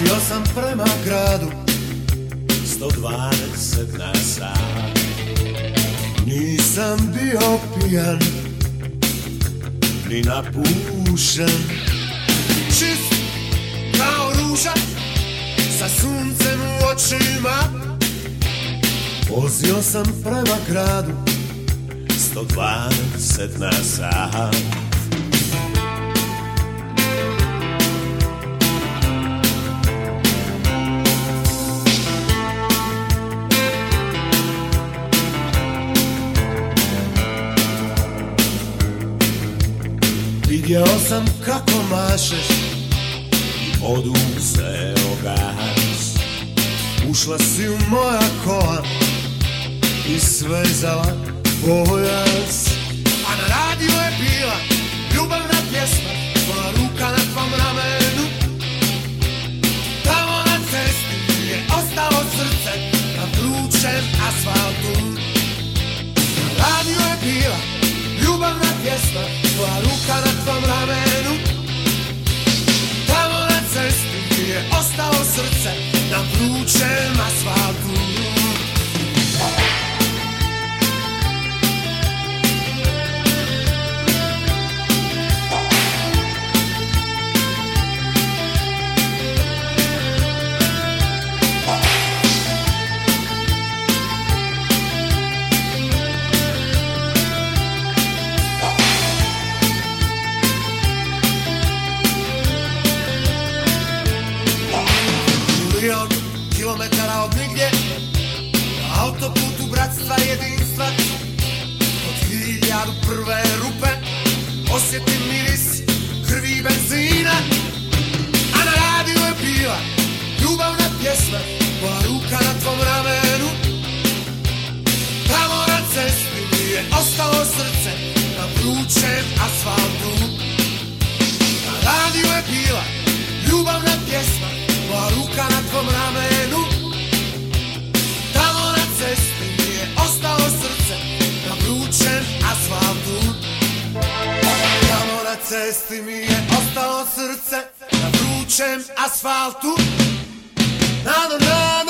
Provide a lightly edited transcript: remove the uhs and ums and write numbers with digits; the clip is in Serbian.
Vozio sam prema gradu 120 na sat. Nisam bio pijan ni napušen, čist kao ruža sa suncem u očima. Vozio sam prema gradu 120 na sat. Vidio sam kako mašeš i oduzeo gas. Ušla si u moja kola i svezala pojas. A na radiju je bila ljubavna pjesma, tvoja ruka na tvom ramenu. Tamo na cesti je ostalo srce na vrućem asfaltu. Na radiju je bila ljubavna pjesma, tvoja ruka na tvom ramenu. Tamo na cesti je ostalo srce na vrućem asfaltu. Kilometara od nigdje, na autoputu bratstva i jedinstva. Od 1001 rupe osjetim miris krvi i benzina. A na radiju je bila ljubavna pjesma, tvoja ruka na tvom ramenu. Tamo na cesti mi je ostalo srce na vrućem asfaltu. Na radiju je bila ljubavna pjesma, tvoja ruka na tvom ramenu. Tamo na cesti mi je ostalo srce na vrućem asfaltu. Tamo na cesti mi je ostalo srce na vrućem asfaltu. Na na na